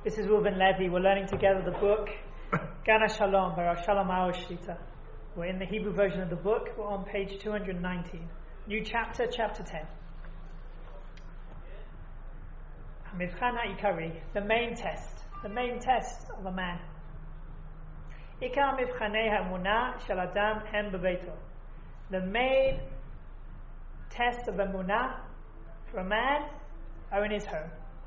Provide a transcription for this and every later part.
This is Reuben Levy. We're learning together the book Gana Shalom by Rav Shalom Arush Shlita. We're in the Hebrew version of the book. We're on page 219. New chapter, chapter 10. Hamivchan ha'ikari, the main test of a man. Ikar mivchanei ha'emunah shel adam hem bebeito. The main test of emunah for a man are in his home.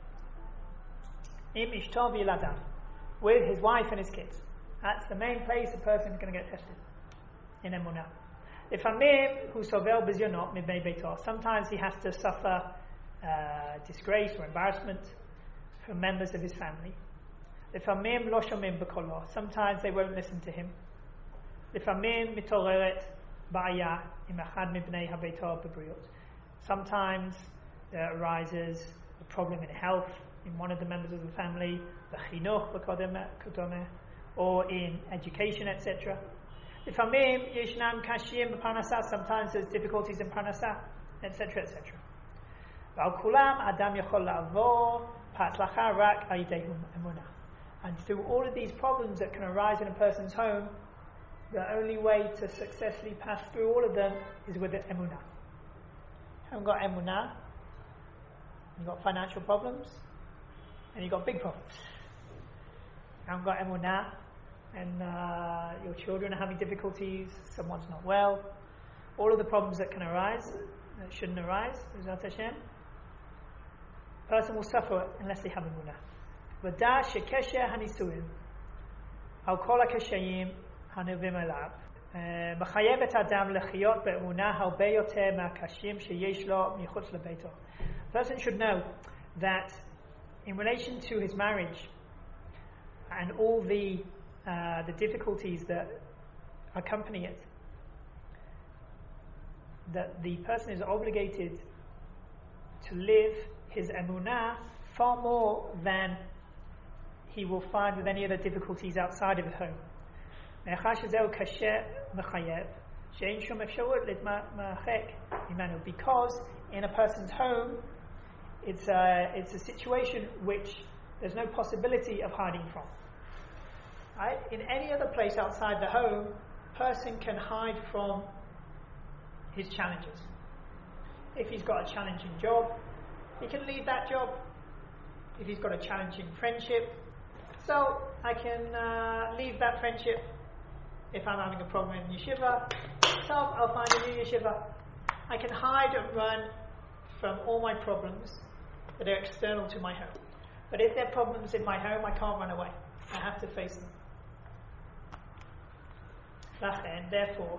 Im ishto v'yiladam, with his wife and his kids. That's the main place a person is going to get tested in emunah. Lefamim hu sovel b'zionot mibnei beito. Sometimes he has to suffer disgrace or embarrassment from members of his family. Lefamim lo shomim b'kolo. Sometimes they won't listen to him. Lefamim mitoreret ba'aya im echad mibnei habeito b'briut. Sometimes there arises a problem in health in one of the members of the family, the chinuch v'kodome, or in education, etc. Lefamim yeshnam kashiyim b'parnasah. Sometimes there's difficulties in parnasah, etc., etc. V'al kulam adam yachol la'avor pa'atzlacha rak al-yidei emunah. And through all of these problems that can arise in a person's home, the only way to successfully pass through all of them is with the emunah. Haven't got emunah, you've got financial problems, and you've got big problems. You haven't got emunah, and your children are having difficulties, someone's not well, all of the problems that can arise, that shouldn't arise, B'ezrat Hashem, person will suffer unless they have emunah. V'da shekesher hanisuim al kol hakashayim hanuvim elav מחייב את האדם לחיות באמונה הרבה יותר מהקשים שיש לו מחוץ לביתו. A person should know that in relation to his marriage and all the difficulties that accompany it, that the person is obligated to live his emunah far more than he will find with any other difficulties outside of the home. Because in a person's home it's a situation which there's no possibility of hiding from. Right? In any other place outside the home, a person can hide from his challenges. If he's got a challenging job, he can leave that job. If he's got a challenging friendship, so I can leave that friendship. If I'm having a problem in yeshiva, so I'll find a new yeshiva. I can hide and run from all my problems that are external to my home. But if there are problems in my home, I can't run away. I have to face them. Therefore,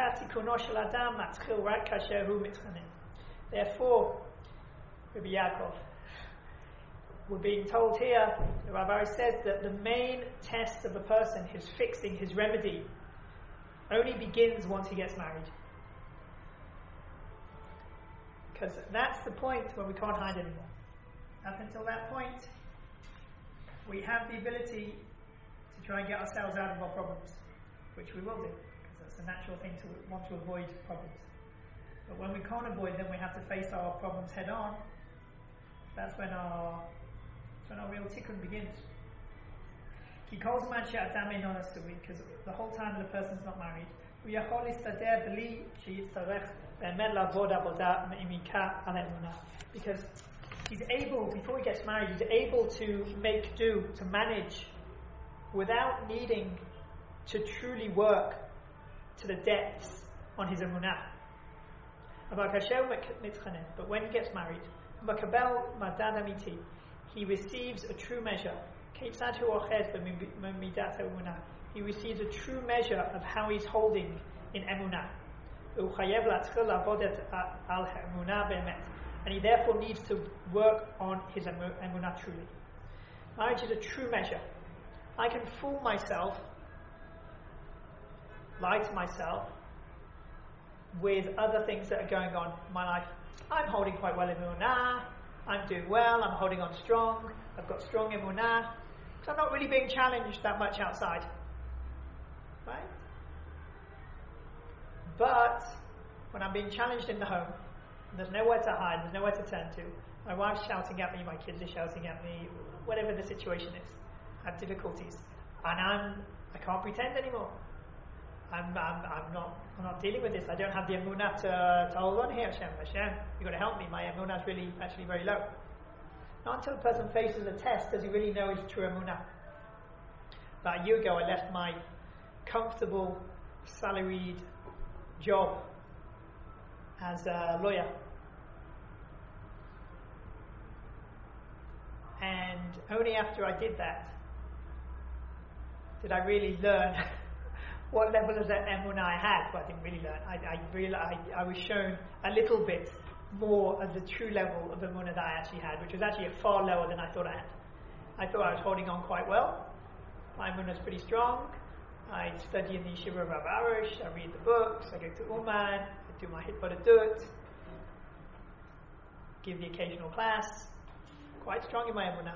Rabbi Yaakov, we're being told here, the Rabbi says that the main test of a person, his fixing, his remedy, only begins once he gets married. Because that's the point where we can't hide anymore. Up until that point, we have the ability to try and get ourselves out of our problems, which we will do, because that's a natural thing to want to avoid problems. But when we can't avoid them, we have to face our problems head on. That's when our real tikkun begins. Because the whole time the person's not married, because he's able, before he gets married, he's able to make do, to manage, without needing to truly work to the depths on his emunah. But when he gets married, he receives a true measure. He receives a true measure of how he's holding in emunah. And he therefore needs to work on his emunah truly. Marriage is a true measure. I can fool myself, lie to myself, with other things that are going on in my life. I'm holding quite well in emunah, I'm doing well, I'm holding on strong, I've got strong emunah, so I'm not really being challenged that much outside. Right? But when I'm being challenged in the home, and there's nowhere to hide, there's nowhere to turn to, My wife's shouting at me, my kids are shouting at me, whatever the situation is. I have difficulties. And I can't pretend anymore. I'm not dealing with this. I don't have the emunah to hold on here, Hashem, you've got to help me. My emunah is really actually very low. Not until a person faces a test does he really know his true emunah. About a year ago, I left my comfortable, salaried job as a lawyer. And only after I did that did I really learn what level of that emunah I had. Well, I didn't really learn. I was shown a little bit more of the true level of emunah that I actually had, which was actually far lower than I thought I had. I thought I was holding on quite well. My emunah is pretty strong. I study in the yeshiva of Rav Arush. I read the books. I go to Uman. I do my hitbodedut. Give the occasional class. Quite strong in my emunah.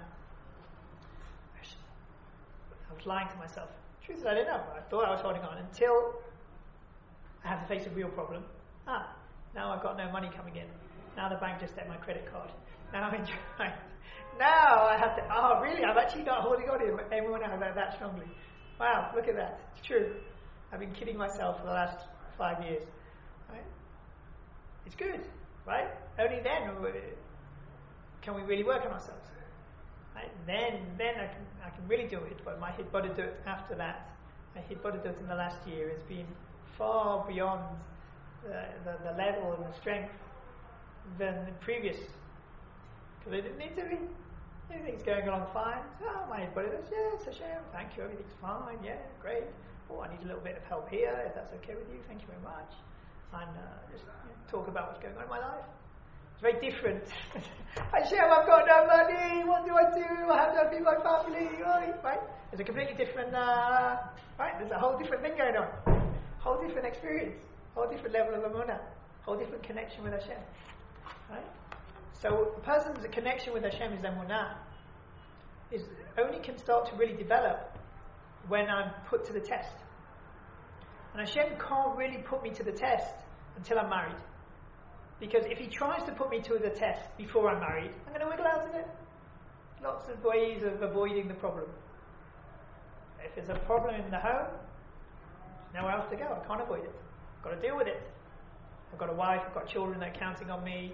I was lying to myself. The truth is, I didn't know. I thought I was holding on until I had to face a real problem. Now I've got no money coming in. Now the bank just set my credit card. Now I'm enjoying. Now I have to. Oh, really? I'm actually not holding on to emunah that strongly. Wow, look at that. It's true. I've been kidding myself for the last 5 years. Right? It's good, right? Only then can we really work on ourselves. Right? Then I can really do hitbodedut. My hitbodedut after that, my hitbodedut in the last year has been far beyond the level and the strength than the previous. Because I didn't need to be. Everything's going along fine. Oh, my hitbodedut, yes, Hashem, thank you, everything's fine, yeah, great. Oh, I need a little bit of help here, if that's okay with you, thank you very much. And just talk about what's going on in my life. It's very different. Hashem, I've got no money, what do I do? I have to feed my family, right? There's a completely different, right? There's a whole different thing going on. Whole different experience, whole different level of emunah, whole different connection with Hashem, right? So a person's connection with Hashem is emunah, only can start to really develop when I'm put to the test. And Hashem can't really put me to the test until I'm married. Because if He tries to put me to the test before I'm married, I'm going to wiggle out of it. Lots of ways of avoiding the problem. If there's a problem in the home, there's nowhere else to go. I can't avoid it. I've got to deal with it. I've got a wife, I've got children that are counting on me,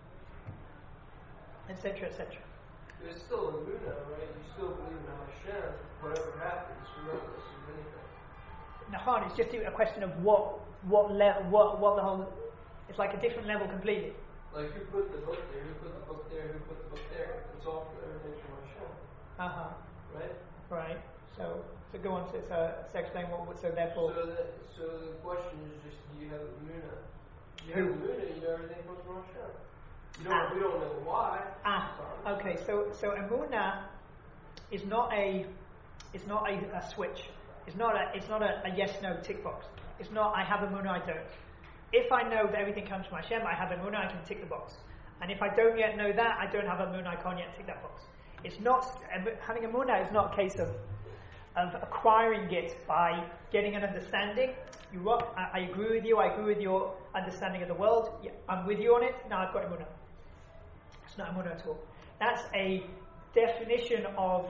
etc., etc. There's still a emunah, right? You still believe in Hashem, whatever happens, regardless of anything. Nahan, it's just a question of what the whole. It's like a different level completely. Like who put the book there? Who put the book there? Who put the book there? It's all everything's from Hashem. Right. Right. So go on. So explain what. So therefore. So the question is just: do you have emunah? You have emunah. You know everything comes from Hashem. We don't know why. Okay. So emunah is not a switch. It's not a yes/no tick box. It's not I have emunah, I don't. If I know that everything comes from Hashem, I have emunah, I can tick the box. And if I don't yet know that, I don't have emunah, I can't yet tick that box. It's not having emunah is not a case of acquiring it by getting an understanding. I agree with you. I agree with your understanding of the world. Yeah, I'm with you on it. Now I've got emunah. It's not emunah at all. That's a definition of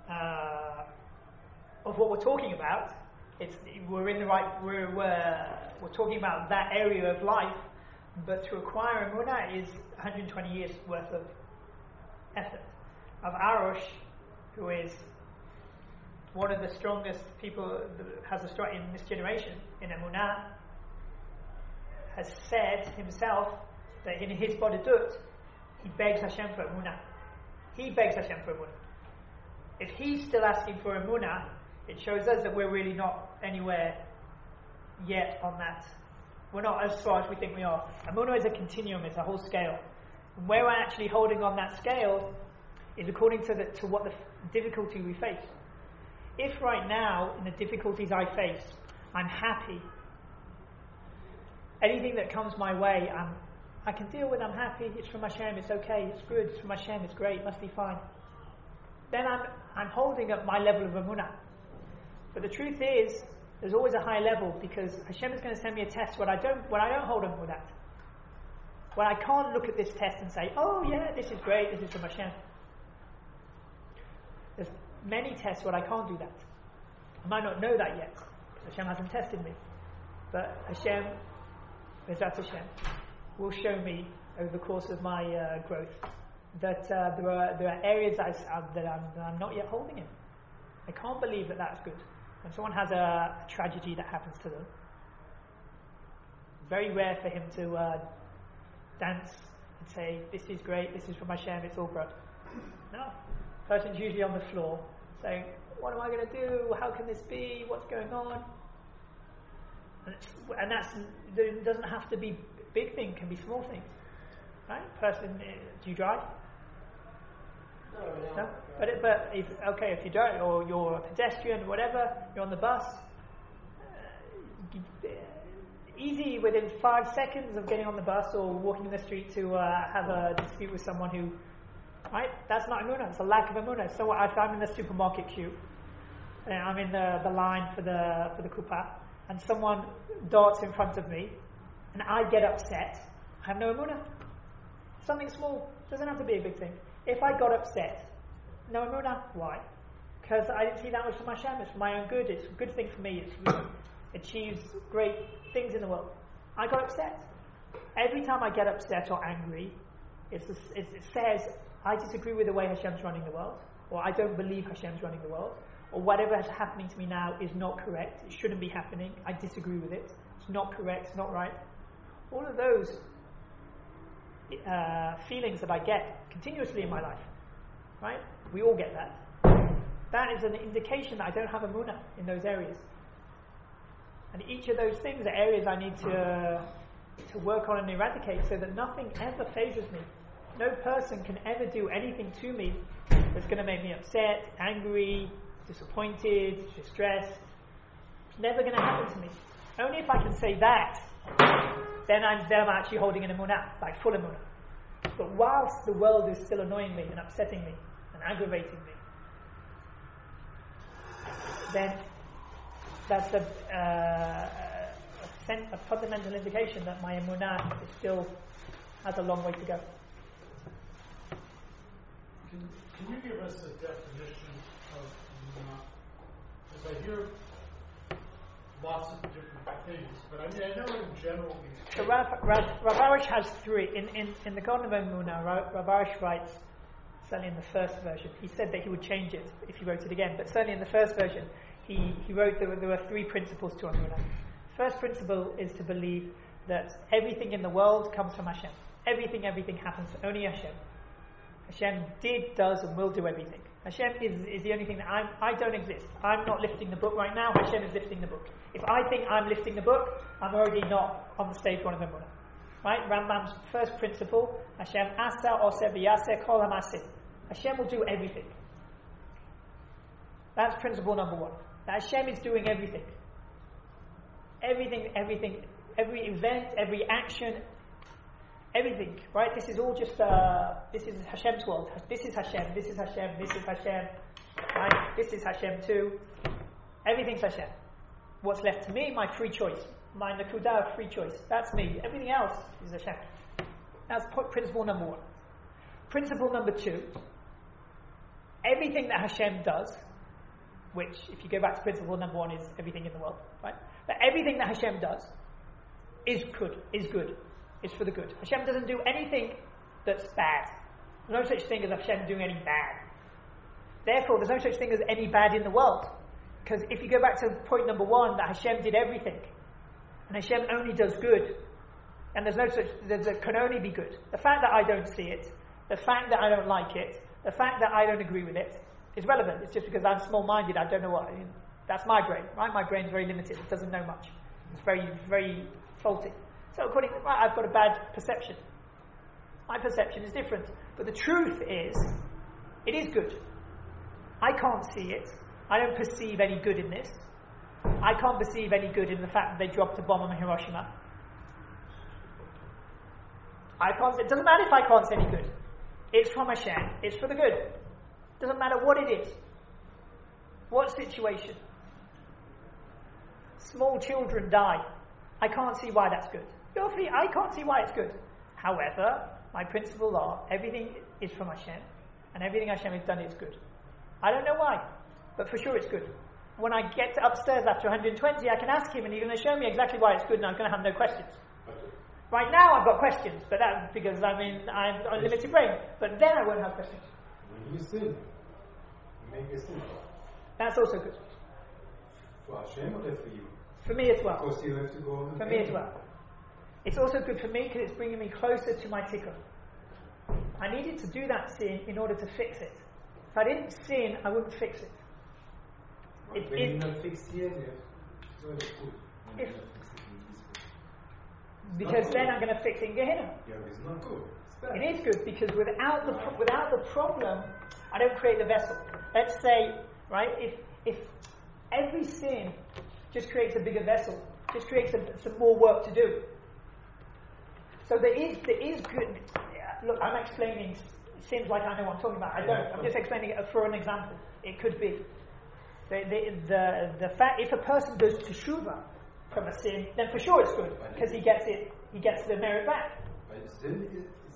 what we're talking about. We're in the right. We're talking about that area of life, but to acquire emunah is 120 years worth of effort. Of Arush, who is one of the strongest people that has a strong in this generation in emunah, has said himself that in his bodedut he begs Hashem for emunah. He begs Hashem for emunah. If he's still asking for emunah, it shows us that we're really not anywhere yet on that. We're not as far as we think we are. Emunah is a continuum, it's a whole scale. And where we're actually holding on that scale is according to what the difficulty we face. If right now, in the difficulties I face, I'm happy, anything that comes my way, I can deal with, I'm happy, it's from Hashem, it's okay, it's good, it's from Hashem, it's great, it must be fine. Then I'm holding up my level of emunah. But the truth is, there's always a high level because Hashem is going to send me a test when I don't hold on with that. Well, I can't look at this test and say, oh yeah, this is great, this is from Hashem. There's many tests where I can't do that. I might not know that yet, because Hashem hasn't tested me. But Hashem, Bezrat Hashem, will show me over the course of my growth that there are areas that I'm not yet holding in. I can't believe that that's good. When someone has a tragedy that happens to them, very rare for him to dance and say, this is great, this is from Hashem, it's all good. No. The person's usually on the floor saying, what am I going to do? How can this be? What's going on? And it doesn't have to be big thing, can be small things. Right? Person, do you drive? No? But if you don't, or you're a pedestrian, whatever, you're on the bus, easy within 5 seconds of getting on the bus or walking in the street to have a dispute with someone who, right? That's not emunah. It's a lack of emunah. So if I'm in the supermarket queue, and I'm in the line for the kuppah, and someone darts in front of me, and I get upset, I have no emunah. Something small, doesn't have to be a big thing. If I got upset, no emunah. Why? Because I didn't see that was from Hashem. It's for my own good. It's a good thing for me. It achieves great things in the world. I got upset. Every time I get upset or angry, it says I disagree with the way Hashem's running the world, or I don't believe Hashem's running the world, or whatever is happening to me now is not correct. It shouldn't be happening. I disagree with it. It's not correct. It's not right. All of those feelings that I get continuously in my life, right? We all get that. That is an indication that I don't have emunah in those areas. And each of those things are areas I need to work on and eradicate so that nothing ever phases me. No person can ever do anything to me that's going to make me upset, angry, disappointed, distressed. It's never going to happen to me. Only if I can say that, then I'm actually holding an emunah, like full emunah. But whilst the world is still annoying me and upsetting me and aggravating me, then that's a fundamental indication that my emunah still has a long way to go. Can you give us a definition of emunah? Because I hear lots of different things, but I know in general these. So Rav Arush has three. In the Garden of Emunah, Rav Arush writes, certainly in the first version, he said that he would change it if he wrote it again, but certainly in the first version, he wrote that there were 3 principles to Emunah. First principle is to believe that everything in the world comes from Hashem. Everything happens to only Hashem. Hashem did, does, and will do everything. Hashem is the only thing that I don't exist. I'm not lifting the book right now. Hashem is lifting the book. If I think I'm lifting the book, I'm already not on the stage 1 of Emunah. Right? Rambam's first principle, Hashem asa oseh v'yaseh kol ha'masim. Hashem will do everything. That's principle number 1. That Hashem is doing everything. Everything, every event, every action, everything, right? This is all just, this is Hashem's world. This is Hashem, this is Hashem, this is Hashem, right? This is Hashem too. Everything's Hashem. What's left to me, my free choice. My nakudah of free choice. That's me. Everything else is Hashem. That's principle number 1. Principle number 2. Everything that Hashem does, which, if you go back to principle number 1, is everything in the world, right? But everything that Hashem does is good, is for the good. Hashem doesn't do anything that's bad. There's no such thing as Hashem doing any bad. Therefore, there's no such thing as any bad in the world. Because if you go back to point number 1, that Hashem did everything, and Hashem only does good, and there can only be good. The fact that I don't see it, the fact that I don't like it, the fact that I don't agree with it, is relevant. It's just because I'm small-minded, I don't know what. That's my brain, right? My brain's very limited. It doesn't know much. It's very, very faulty. So according to right, I've got a bad perception. My perception is different. But the truth is, it is good. I can't see it. I don't perceive any good in this. I can't perceive any good in the fact that they dropped a bomb on Hiroshima. It doesn't matter if I can't see any good. It's from Hashem. It's for the good. It doesn't matter what it is. What situation. Small children die. I can't see why that's good. I can't see why it's good. However, my principles are everything is from Hashem, and everything Hashem has done is good. I don't know why, but for sure it's good. When I get upstairs after 120, I can ask him, and he's going to show me exactly why it's good, and I'm going to have no questions. Right now, I've got questions, but that's because I'm a limited brain. But then I won't have questions. When you sin, you make a sin. That's also good. For Hashem or for you? For me as well. Because you have to go on. For me as well. It's also good for me because it's bringing me closer to my tikkun. I needed to do that sin in order to fix it. If I didn't sin, I wouldn't fix it. When you're not fixed yet, so it's good. If, because then I'm going to fix it in Gehenna. Yeah, it's not good. It's bad. It is good because without the problem, I don't create the vessel. Let's say, right, if every sin just creates a bigger vessel, just creates some more work to do. So there is good. Look, I'm explaining sins like I know what I'm talking about. I don't. I'm just explaining it for an example. It could be the fact if a person does teshuvah from a sin, then for sure it's good because he gets the merit back. But sin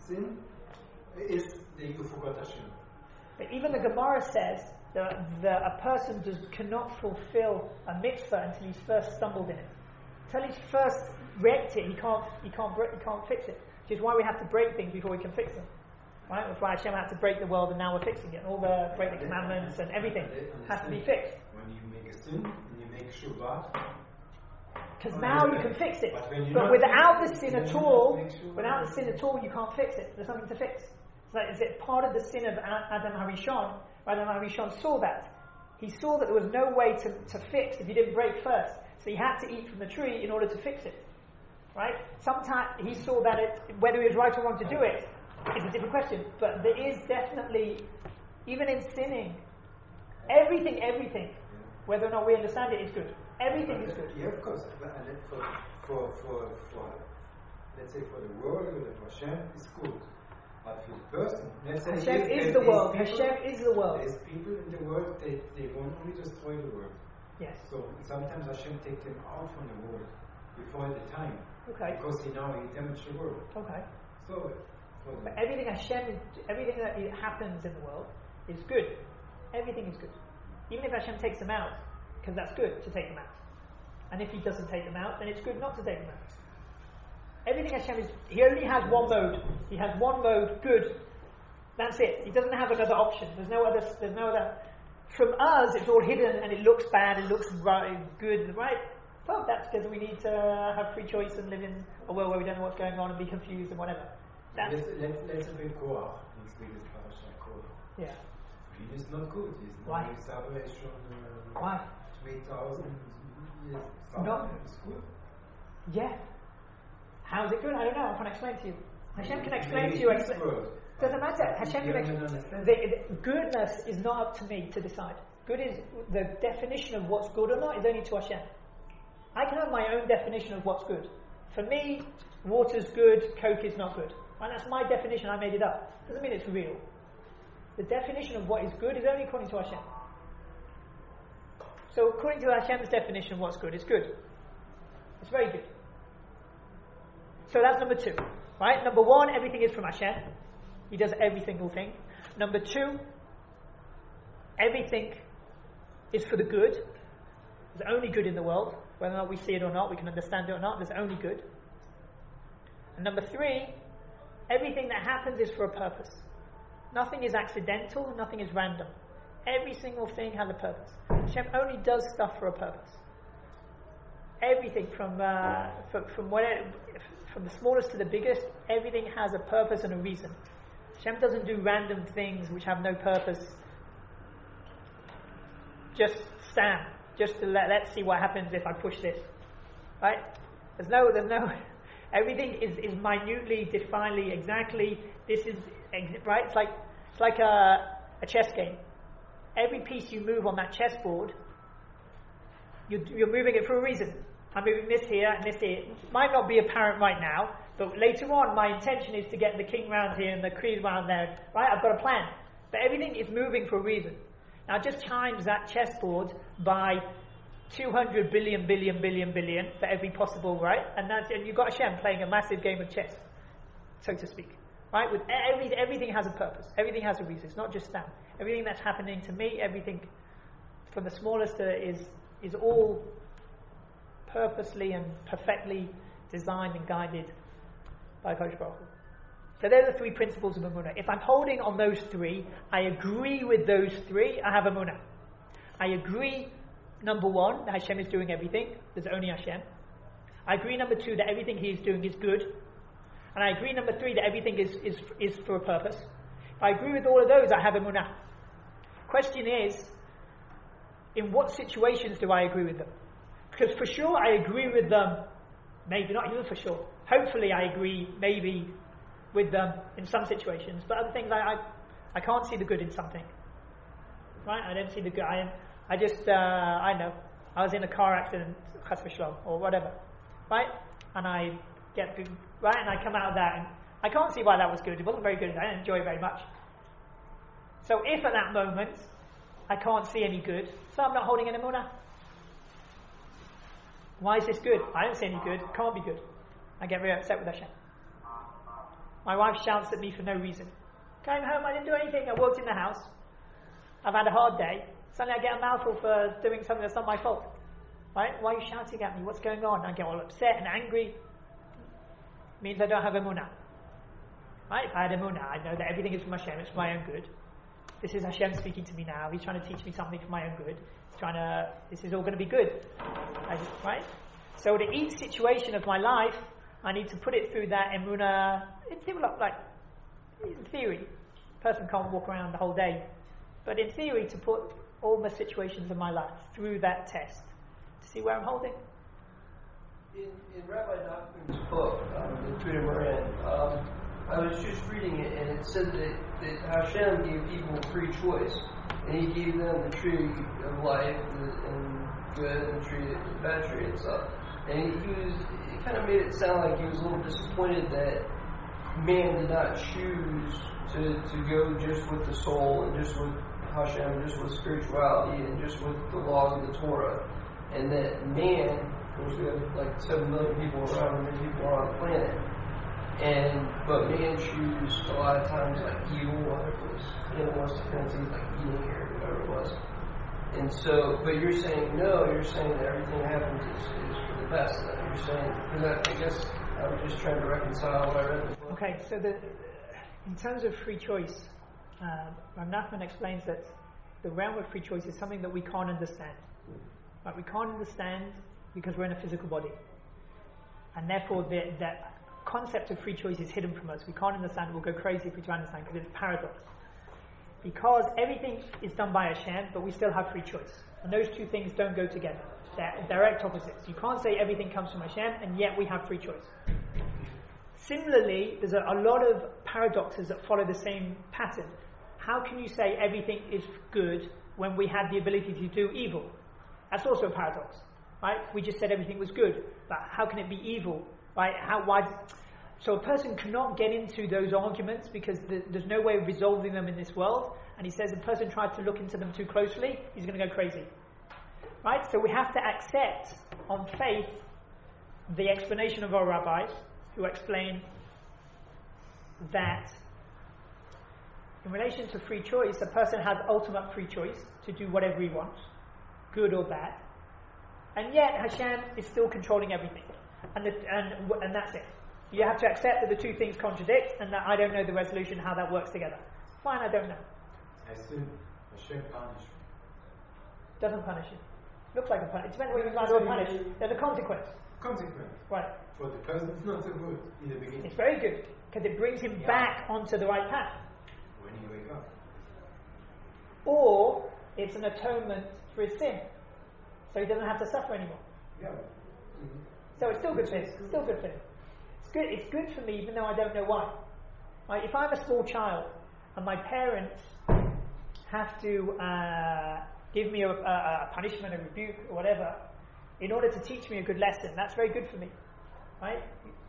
is that you forgot Hashem. But even the Gemara says that a person cannot fulfill a mitzvah until he's first stumbled in it. Until he's first wrecked it, he can't fix it. Which is why we have to break things before we can fix them. Right? That's why Hashem had to break the world, and now we're fixing it. And all the break the commandments and everything has to be fixed. When you make a sin and you make Shabbat, because now you can fix it. But without the sin at all, you can't fix it. There's nothing to fix. So is it part of the sin of Adam HaRishon? Adam HaRishon saw that. He saw that there was no way to fix if he didn't break first. So he had to eat from the tree in order to fix it. Right? Sometimes he saw that whether he was right or wrong to do it is a different question. But there is definitely, even in sinning, everything, whether or not we understand it, is good. Everything is good. Yeah, of course. For let's say for the world or for Hashem, it's good. But for the person, let's say Hashem is the world. Hashem is the world. There's people in the world, they want only destroy the world. Yes. So sometimes Hashem takes them out from the world before the time. Okay. Because he damaged the world. Okay. So but everything that happens in the world is good. Everything is good. Even if Hashem takes them out, because that's good to take them out. And if he doesn't take them out, then it's good not to take them out. Everything Hashem he only has one mode. He has one mode, good. That's it. He doesn't have another option. There's no other. From us, it's all hidden and it looks bad, it looks good, right? Well, that's because we need to have free choice and live in a world where we don't know what's going on and be confused and whatever. Let's bring Korah. In Swedish Parashat Korah. Yeah. He is not good. He's Why? not salvation. Why? 3,000 years. No. It's good. Yeah. How's it good? I don't know. I can't explain to you. Hashem can explain to you. Doesn't matter. Hashem can explain. The goodness is not up to me to decide. Good is the definition of what's good or not is only to Hashem. I can have my own definition of what's good. For me, water's good, Coke is not good. And that's my definition. I made it up. Doesn't mean it's real. The definition of what is good is only according to Hashem. So according to Hashem's definition of what's good, it's good. It's very good. So that's number 2. Right? Number 1, everything is from Hashem. He does every single thing. Number 2, everything is for the good. There's only good in the world. Whether or not we see it or not, we can understand it or not, there's only good. And number 3, everything that happens is for a purpose. Nothing is accidental, nothing is random. Every single thing has a purpose. Hashem only does stuff for a purpose. Everything from the smallest to the biggest, everything has a purpose and a reason. Hashem doesn't do random things which have no purpose. Just stand. Just to let's see what happens if I push this. Right? There's no everything is minutely, definedly, exactly, this is, right? It's like a chess game. Every piece you move on that chessboard, you're moving it for a reason. I'm moving this here and this here. It might not be apparent right now, but later on my intention is to get the king round here and the queen round there. Right? I've got a plan. But everything is moving for a reason. Now just times that chessboard by 200 billion for every possible, right? And you've got Hashem playing a massive game of chess. so to speak. Right? With everything has a purpose. Everything has a reason. It's not just that. Everything that's happening to me, everything from the smallest is all purposely and perfectly designed and guided by Kodesh Baruch Hu. So they're the three principles of Emunah. If I'm holding on those three, I agree with those three, I have Emunah. I agree, number one, that Hashem is doing everything. There's only Hashem. I agree, number two, that everything He is doing is good. And I agree, number three, that everything is for a purpose. If I agree with all of those, I have Emunah. Question is, in what situations do I agree with them? Because for sure I agree with them, maybe not even for sure. Hopefully I agree maybe with them in some situations, but other things I can't see the good in something. Right? I don't see the good. I know. I was in a car accident, chas v'shalom, or whatever. Right? And I get good, right? And I come out of that and I can't see why that was good. It wasn't very good. I didn't enjoy it very much. So if at that moment I can't see any good, so I'm not holding an emunah. Why is this good? I don't see any good. It can't be good. I get very upset with Hashem. My wife shouts at me for no reason. Came home, I didn't do anything. I walked in the house. I've had a hard day. Suddenly I get a mouthful for doing something that's not my fault. Right? Why are you shouting at me? What's going on? I get all upset and angry. It means I don't have emunah. Right? If I had emunah, I know that everything is from Hashem. It's for my own good. This is Hashem speaking to me now. He's trying to teach me something for my own good. This is all going to be good. Right? So in each situation of my life, I need to put it through that emunah. In theory, a person can't walk around the whole day. But in theory, to put all the situations of my life through that test, to see where I'm holding. In Rabbi Nachman's book, the Tweeter Moran, I was just reading it, and it said that Hashem gave people free choice, and He gave them the tree of life and good, and the tree, the bad tree and stuff. And it kind of made it sound like he was a little disappointed that man did not choose to go just with the soul and just with Hashem, just with spirituality and just with the laws of the Torah, and that man, of course we have like 7 million people around, how many people are on the planet. But man choose a lot of times like evil, whether it was animalistic tendencies like eating or whatever it was. And so, but you're saying no, you're saying that everything happens is for the best. And you're saying, because I guess I was just trying to reconcile what I read. Okay, so in terms of free choice, Rav Nachman explains that the realm of free choice is something that we can't understand. Right? We can't understand because we're in a physical body. And therefore that concept of free choice is hidden from us. We can't understand it. We'll go crazy if we try to understand because it's a paradox. Because everything is done by Hashem, but we still have free choice. And those two things don't go together. They're direct opposites. You can't say everything comes from Hashem, and yet we have free choice. Similarly, there's a lot of paradoxes that follow the same pattern. How can you say everything is good when we have the ability to do evil? That's also a paradox. Right? We just said everything was good, but how can it be evil? Right? So a person cannot get into those arguments because there's no way of resolving them in this world. And he says if a person tries to look into them too closely, he's going to go crazy. Right? So we have to accept on faith the explanation of our rabbis who explain that in relation to free choice, a person has ultimate free choice to do whatever he wants, good or bad. And yet Hashem is still controlling everything. And that's it. You have to accept that the two things contradict and that I don't know the resolution, how that works together. Fine, I don't know. I assume Hashem punishes. Doesn't punish you. Looks like a punish. It depends what you mean by the punish. There's a consequence. Consequence. Right. For the person, it's not so good in the beginning. It's very good because it brings him back onto the right path. When you wake up. Or it's an atonement for his sin. So he doesn't have to suffer anymore. Yeah. So it's still good for him. It's still good for him. It's good for me even though I don't know why. Right? If I'm a small child and my parents have to give me a punishment, a rebuke, or whatever, in order to teach me a good lesson, that's very good for me. Right?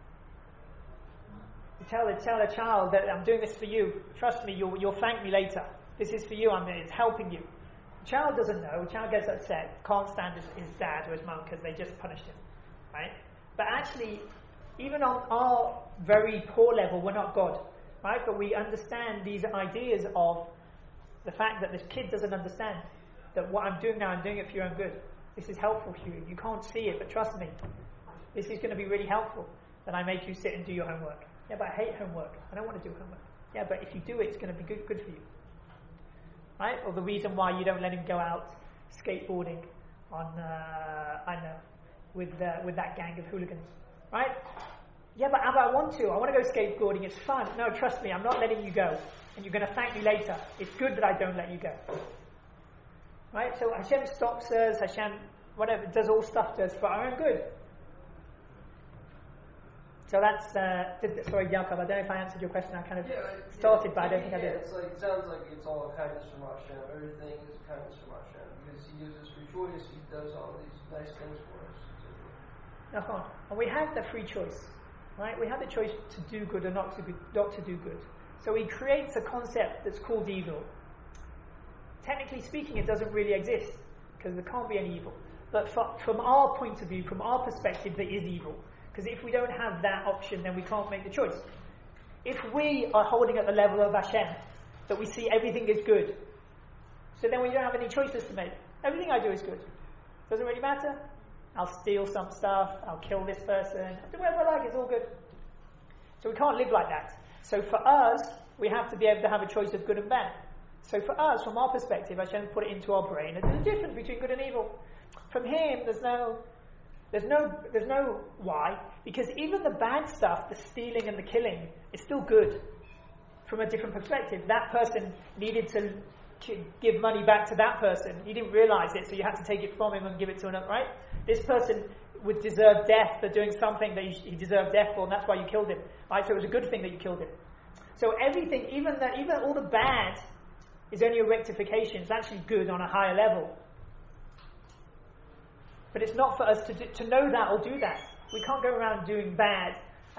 You tell a child that I'm doing this for you. Trust me, you'll thank me later. This is for you. It's helping you. The child doesn't know. The child gets upset. Can't stand his dad or his mum because they just punished him. Right? But actually, Even on our very poor level, we're not God, right? But we understand these ideas of the fact that this kid doesn't understand that what I'm doing now, I'm doing it for your own good. This is helpful for you. You can't see it, but trust me, this is going to be really helpful. That I make you sit and do your homework. Yeah, but I hate homework. I don't want to do homework. Yeah, but if you do it, it's going to be good for you. Right? Or the reason why you don't let him go out skateboarding on, I don't know, with that gang of hooligans. Right? Yeah, but Abba, I want to go skateboarding. It's fun. No, trust me, I'm not letting you go. And you're going to thank me later. It's good that I don't let you go. Right? So Hashem stops us. Hashem, whatever, does all stuff to us for our own good. So that's, sorry, Yaakov, I don't know if I answered your question. I kind of started, but I don't think I did. It's like, it sounds like it's all kindness from Hashem. Everything is kindness from Hashem. Because He gives us free choice, He does all these nice things for us. And we have the free choice, right? We have the choice to do good or not to do good. So He creates a concept that's called evil. Technically speaking, it doesn't really exist, because there can't be any evil. But from our point of view, from our perspective, there is evil. Because if we don't have that option, then we can't make the choice. If we are holding at the level of Hashem, that we see everything is good, so then we don't have any choices to make. Everything I do is good. Doesn't really matter. I'll steal some stuff, I'll kill this person, I'll do whatever I like, it's all good. So we can't live like that. So for us, we have to be able to have a choice of good and bad. So for us, from our perspective, Hashem put it into our brain, and there's a difference between good and evil. From Him, there's no why, because even the bad stuff, the stealing and the killing, is still good from a different perspective. That person needed to give money back to that person. He didn't realize it, so you had to take it from him and give it to another, right? This person would deserve death for doing something that he deserved death for, and that's why you killed him. Right? So it was a good thing that you killed him. So everything, even all the bad, is only a rectification. It's actually good on a higher level. But it's not for us to know that or do that. We can't go around doing bad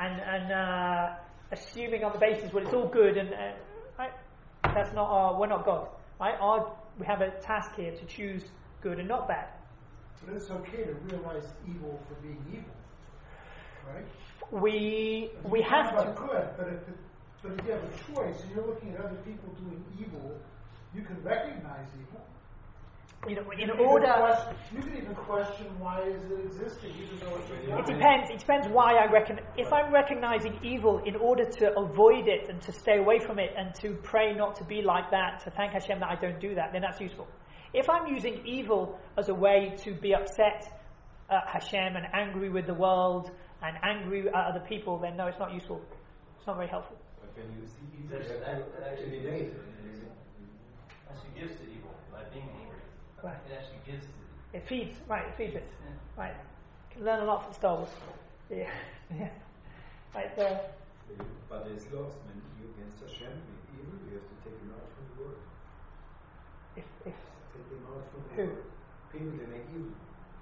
and assuming on the basis, well, it's all good, and right? That's not we're not God, right? We have a task here to choose good and not bad. But it's okay to realize evil for being evil, right? We have to. Good, but if you have a choice and you're looking at other people doing evil, you can recognize evil. You can even question why is it existing, even though it's It depends why I reckon. If I'm recognizing evil in order to avoid it and to stay away from it and to pray not to be like that, to thank Hashem that I don't do that, then that's useful. If I'm using evil as a way to be upset at Hashem and angry with the world and angry at other people, then no, it's not useful. It's not very helpful. But when you see evil, that actually eliminate it. Actually gives to evil by being angry. Right. It actually gives to It feeds, right, it feeds it. Yeah. Right. Can learn a lot from Star Wars. Yeah. Yeah. Right, But there's laws when you against Hashem with evil, you have to take him out from the world. if Take him out from the Who? world. People that make evil.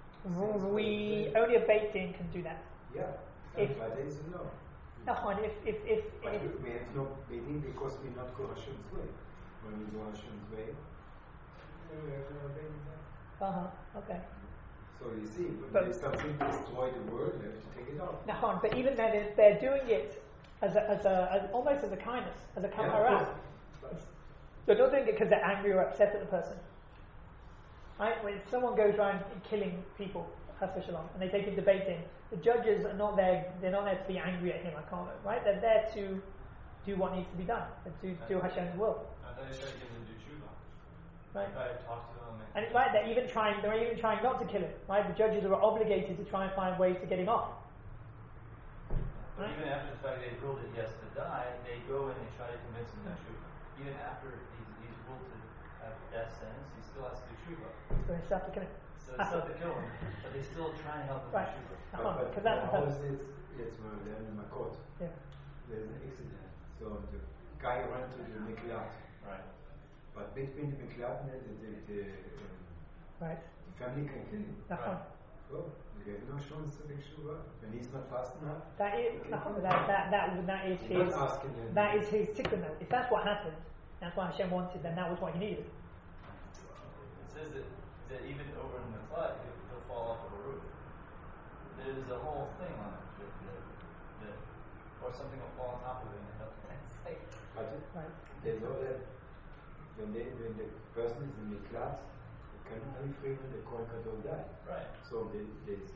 we only a Beit Din can do that. Yeah. If- But there is a law. No, hon, if But we have no Beit-Din because we not go Hashem's way. When we go Hashem's way, we have no Beit-Din. Okay. So you see, when But- there's something to destroy the world, we have to take it out. Now, hon, but even then, they're doing it as almost as a kindness, as a Yeah, kamara. of course. They're not doing it because they're angry or upset at the person. Right? When someone goes around killing people, chas v'shalom, and they take him to Beit Din, the judges are not there. They're not there to be angry at him. Right? They're there to do what needs to be done, to do Hashem's will. I thought you said you can do tshuva. Right? If I talk to them And it's right. They're even trying not to kill him. Right? The judges are obligated to try and find ways to get him off. But even after the fact they ruled that he has to die, they go and they try to convince him to do tshuva. Even after he's ruled to have death sentence, he still has to do tshuva. So they still have to kill him. So it's not to kill him, but they still try and help him Right. do tshuva. Because that's the how purpose. is it? It's where they're in Makot. Yeah. There's an accident. So the guy ran to the Miklat. Right. But between the Miklat and the Right. family can kill him. That's Right. fine. So they have no chance to make sure when he's not fast enough. That is Asking him. that is his tikkun. If that's what happened, that's what Hashem wanted, then that was what he needed. It says that even over in the flood, he'll fall off of a roof. There's a whole thing on it. something will fall on top of it and nothing that's safe. But Right. they know that when the person is in the class, they can only pray when the Kohen Gadol die. Right. So which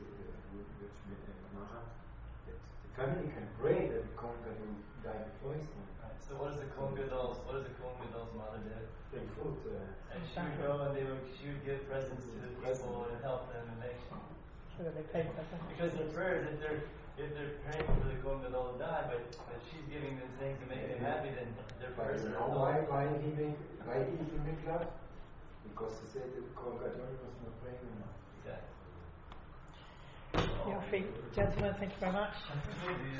Maha, that the family can pray that the Kohen Gadol die before his time. Right. So what is the Kohen Gadol's mother do? Bring food. And she would go and she would give presents to the people and help them and make sure. So that they pay for that. Because the prayers, if they're praying for the Kohen Gadol to die, but she's giving them things to make them happy, then their But prayers you are know not. why did he make class? Because he said that Kohen Gadol was not praying enough. Exactly. Gentlemen, thank you very much.